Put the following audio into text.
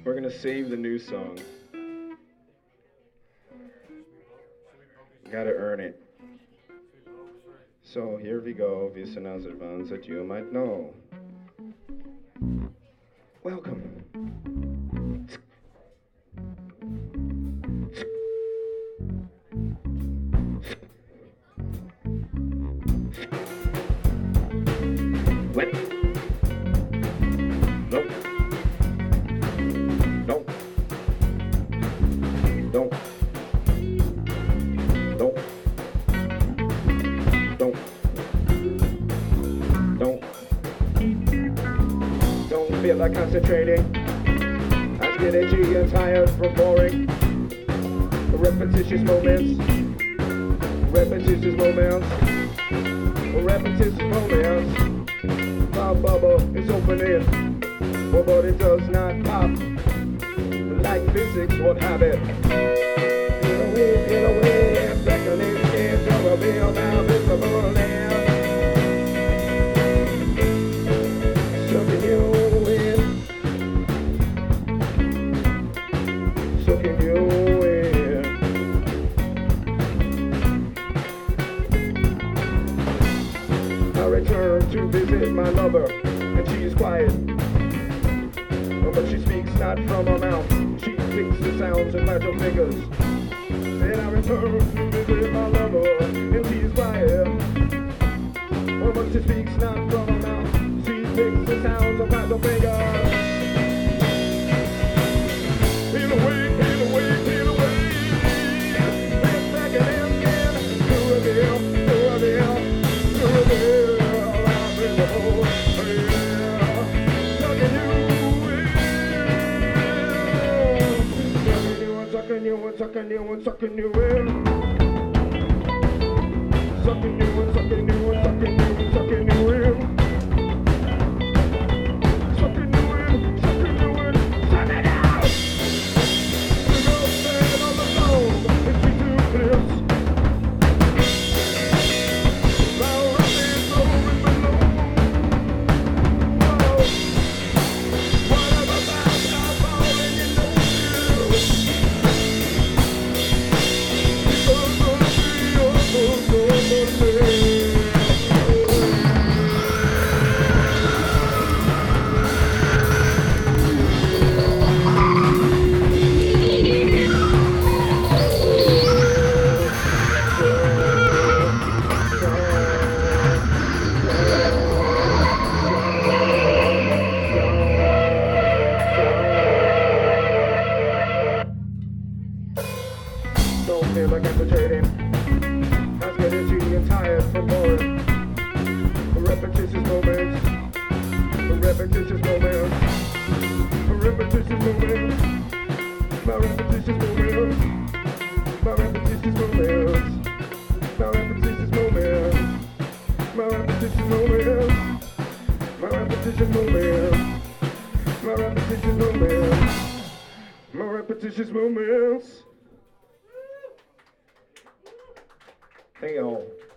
We're gonna save the new song. Gotta earn it. So here we go, wir sind aus advance that you might know. Welcome. What? Nope. Nope. Don't. Don't. Don't. Don't. Don't feel like concentrating. I get itchy and tired from boring. Repetitious moments. Repetitious moments. Repetitious moments. My bubble is opening, but it does not pop. Like physics would have it. Get away, beckoning skin to reveal now visible land. Sucking you in. Sucking you in. I return to visit my lover, and she is quiet. But she speaks not from her mouth. She picks the sounds and fragile fingers. Then I return to visit my lover, and she is quiet. But she speaks not from her mouth. She picks the sounds and fragile fingers. Peel away, peel away, peel away. Back, back and again. To reveal, to reveal, to reveal. I'm in the hole. Sucking you and sucking you and sucking you in. Sucking you and sucking you and sucking you and sucking you in. Sucking you in, sucking you in, suck it out! The girl standing on the phone, and she do this. Now running over below. Whoa. Whatever about I'm falling in the don't feel like concentrating. I get itchy and tired from boring. Repetitious moments. Repetitious moments. Repetitious moments. My repetitious moments. My repetitious moments. My repetitious moments. My repetitious moments. My repetitious moments. My repetitious moments. My repetitious moments. Hey y'all.